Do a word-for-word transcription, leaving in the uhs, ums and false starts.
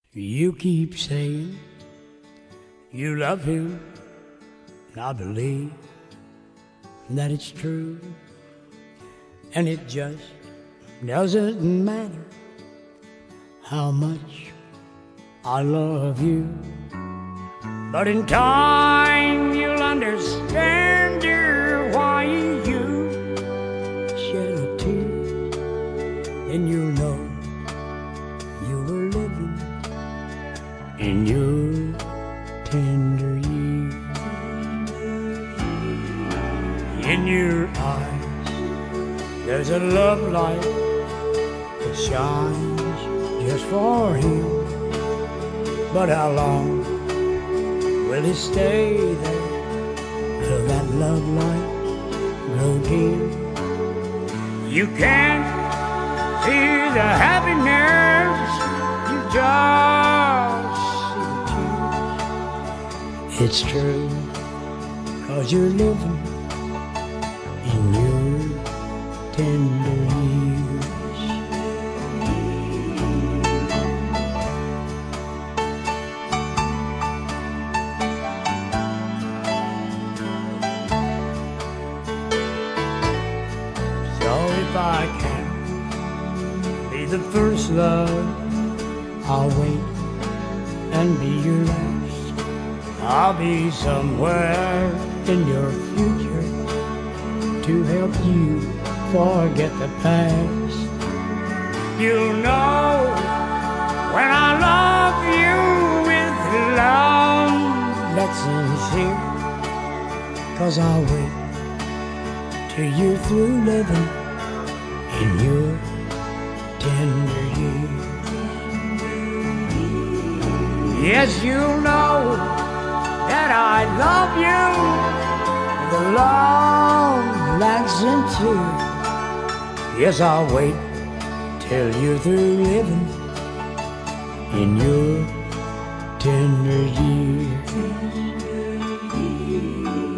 You keep saying you love him, and I believe that it's true. And it just doesn't matter how much I love you. But in time you'll understand, dear, why you shed a tear. And you'll know you were living in your tender years. In your eyes there's a love light that shines just for him. But how long will it stay there till that love light grow dim? You can't see the happiness, you just see the tears. It's true, 'cause you're living in your tender years. So if I can be the first love, I'll wait and be your last. I'll be somewhere in your future to help you forget the past. You'll know when I love you with love that's sincere, 'cause I'll wait till you're through living in your tender years. Yes, you'll know that I love you with a love that's sincere. Yes, I'll wait till you're through living in your tender years.